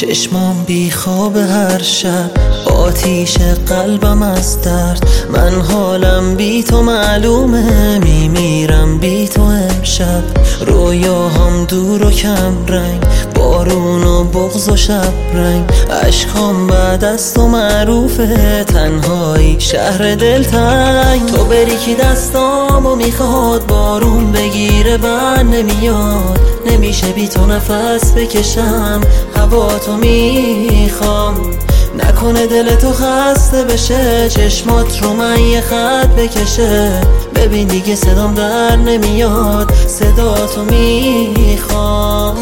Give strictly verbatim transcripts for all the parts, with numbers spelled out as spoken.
چشمام بیخواب هر شب، آتیش قلبم از درد. من حالم بی تو معلومه، میمیرم بی تو امشب. رویاهام دور و کم رنگ، بارون و بغض و شب رنگ. عشقام بعد از تو معروفه، تنهایی شهر دلتنگ. تو بری که دستامو میخواد بارون بگیره، بر نمیاد. نمیشه بی تو نفس بکشم، هوا تو میخوام. نکنه دل تو خسته بشه، چشمات رو من یه خط بکشه. ببین دیگه صدام در نمیاد، صدا تو میخوام.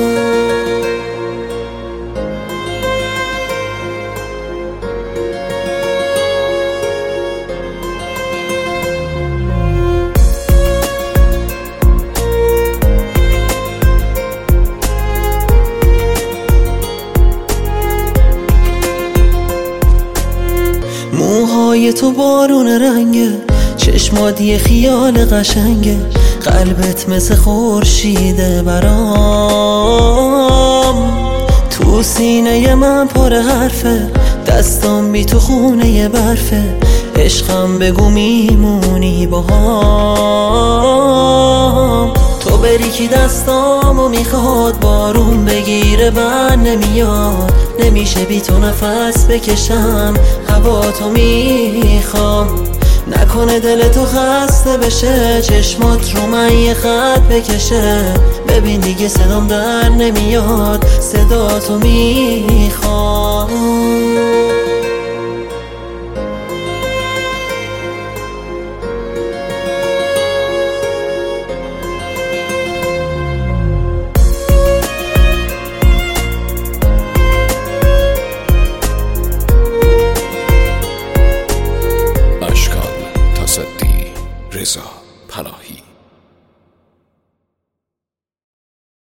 موهای تو بارون رنگه، چشمات یه خیال قشنگه. قلبت مثل خورشیده برام، تو سینه من پر حرفه. دستام بی تو خونه برفه، عشقم بگو میمونی باهام. تو بری که دستامو میخواد بارون بگیره، بر نمیاد. نمیشه بی تو نفس بکشم، هوا تو میخوام. نکنه دل تو خسته بشه، چشمات رو من یه خط بکشه. ببین دیگه صدام در نمیاد، صدا تو میخوام. رضا پناهی.